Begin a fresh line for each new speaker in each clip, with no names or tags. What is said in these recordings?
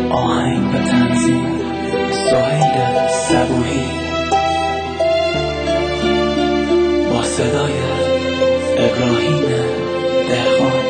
آهنگ و تنظیم سهیل صبوحی با صدای ابراهیم دهقان.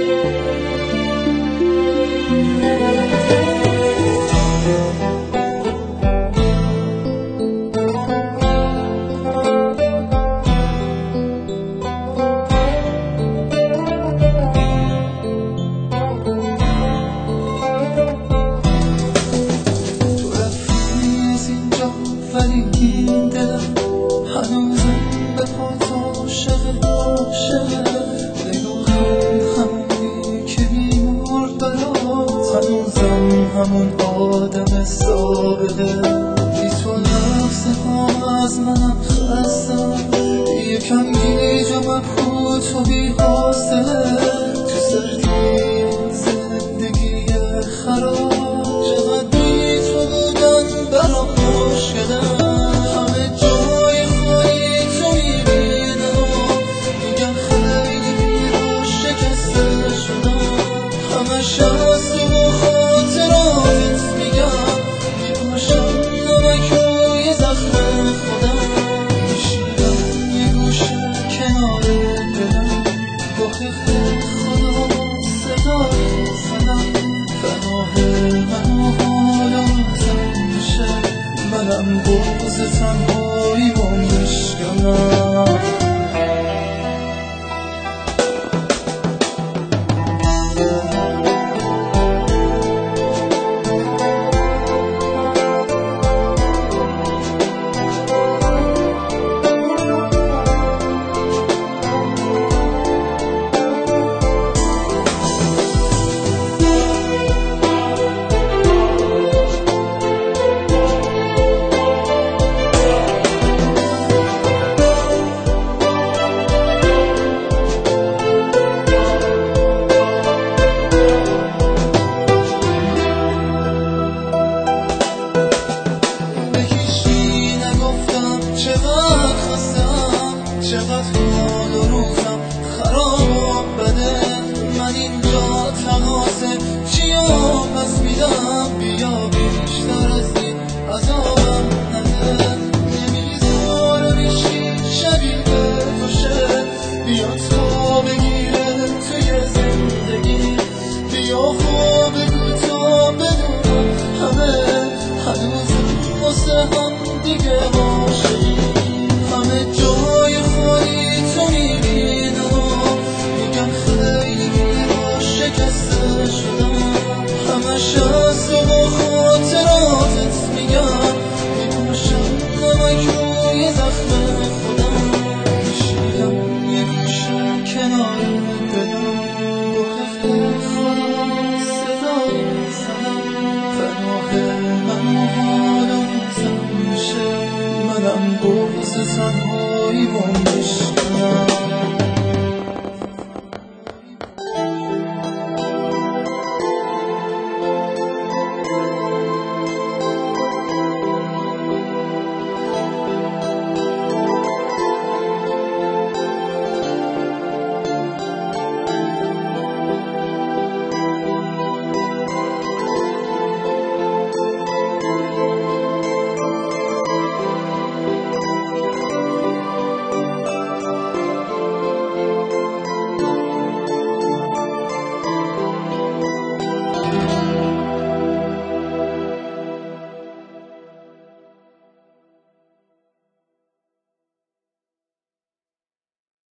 ولی این دلم هنوزم به پات عاشقه نگاهم همونی که میمرد برات، هنوزم همون آدم سابقه. بی تو لحظه ها از منم خستم، یکم گیج و مبهوت و بی حوصله تو سردی زندگی خراب. چقدر بی تو بودن برام مشکله، همه جای خالی تو میبینم، میگن خیلی رو شکسته شدم. همش از تو خاطراتت میگم، میپاشم نمک روی زخم خودم، میشیدم یه گوشه کنار دلم، با خفت خدا صدای زدم. پناه من و حالاتم میشه، منم بغض تنهایی رو میشکنم. چقدر خستم، چقدر حال و روزم خراب و بده. من اینجا تقاضه چیا پس میدم، بیا بیشتر از این عذابم نده. نمیذاره بشی شبیه تو شه، بیا تو بگیره توی زندگی، بیا خواه بگو تا بدونم همه هنوزم واسه هم دیگه عاشقی. همه جای خالی تو میبینم، میگن خیلی رو شکسته شدم. همش از تو با خاطراتت میگم، میپاشم نمک روی زخم خودم، میشیدم یه گوشه کنار دلم، با خفت خدا صدای زدم. پناه من و حالاتم میشه، منم بغض تنها